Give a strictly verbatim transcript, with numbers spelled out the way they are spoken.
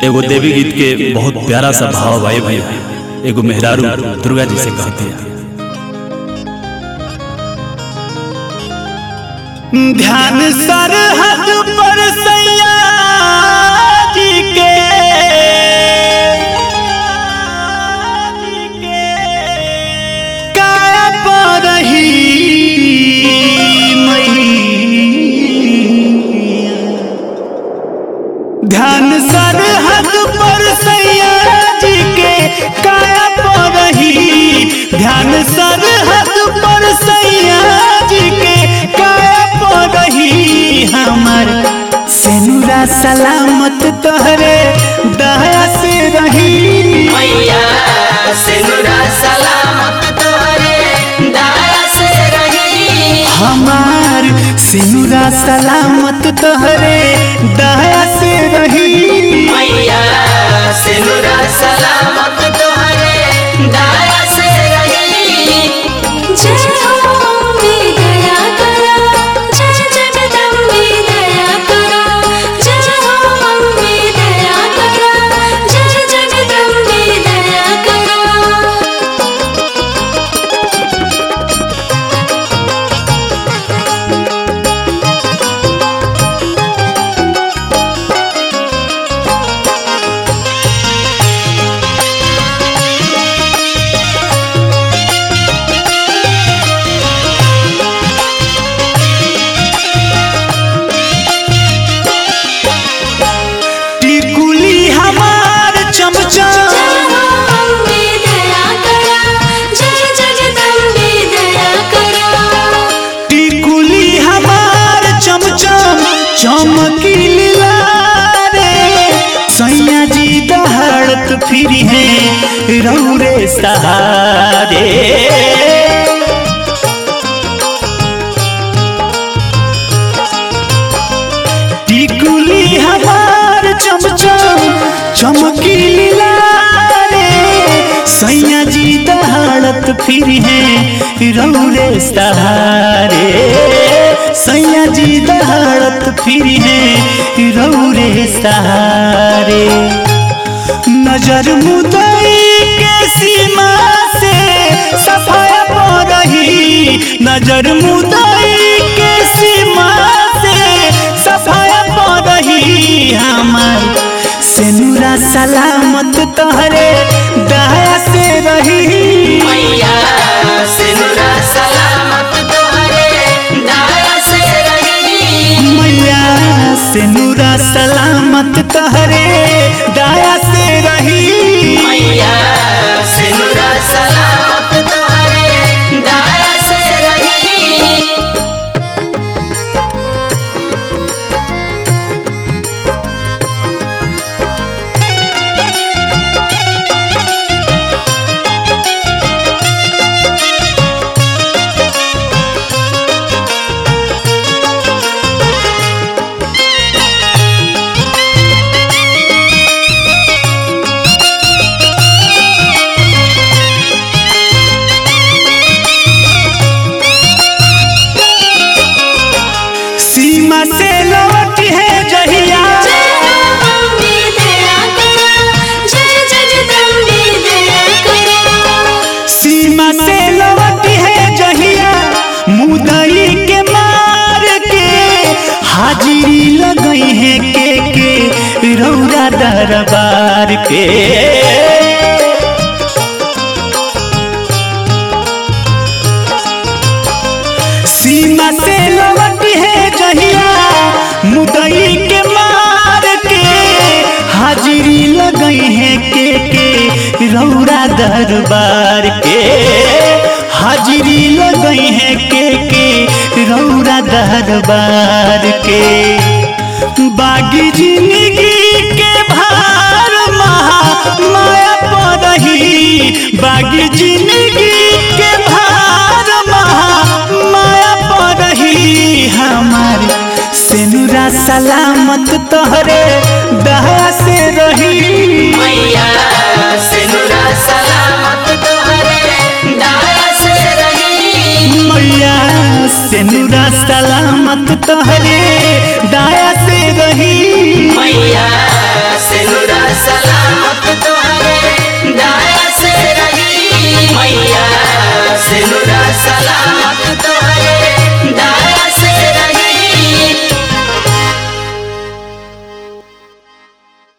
एगो देवी गीत के बहुत प्यारा सा भाव आए भैया। एगो मेहरारू दुर्गा जी से कहती है, ध्यान सरहद पर सैया जी के काया पर रही ध्यान सरहद पर सैया जी के काया पर रही ध्यान सरहद पर सैया जी के काया पर रही हमर सेनुरा सलामत तोहरे दया से रही मैया सेनुरा सलामत तोहरे दया से रही हमार सेनुरा सलामत तोहरे दया से रही मैया सेनुरा सलामत तोहरे दया से रही। जय हो अम्बे दया करा, जय जगदम्बे दया करा, जय हो अम्बे दया करा, जय जगदम्बे दया करा। टिकुली हमार चमचा जय हो अम्बे दया करा, जय जगदम्बे दया करा। टिकुली हमार चमचम चमकीली लारे सैया जी दहाड़त फिरी है रौरे सहारे टिकुली हमार चमचम चमकीली लारे सैया जी दहाड़त फिरी है रौरे सहारे सैया जी दहाड़त फिरी है रौरे सहारे नजर मुदई के सीमा से सफाया पर रही नजर मुदई के सीमा से सफाया पर रही हमार सेनुरा सलामत तोहरे दया से रही मैया सेनुरा सलामत तोहरे दया से रही मैया सेनुरा सलामत तोहरे दया से रही मैया सेनुरा सलामत तोहरे दया से रही। सीमा से लौट है जहिया जय हो अम्बे दया करा, जय जगदम्बे दया करा। सीमा से लौट है जहिया मुदई के मार के हाजिरी लगई है के के रौरा दरबार के सीमा से लौट है जहिया मुदई के मार के हाजिरी लगई है के के रौरा दरबार के हाजिरी लगई है के के रौरा दरबार के बागी जिंदगी के भार महा माया पर रही बागी जिंदगी के भार महा माया पर रही हमार सेनुरा सलामत तोहरे दया से रही मैया सेनुरा सलामत तोहरे दया से रही मैया सेनुरा सलामत तोहरे दया से रही मैया सेनुरा सलामत तो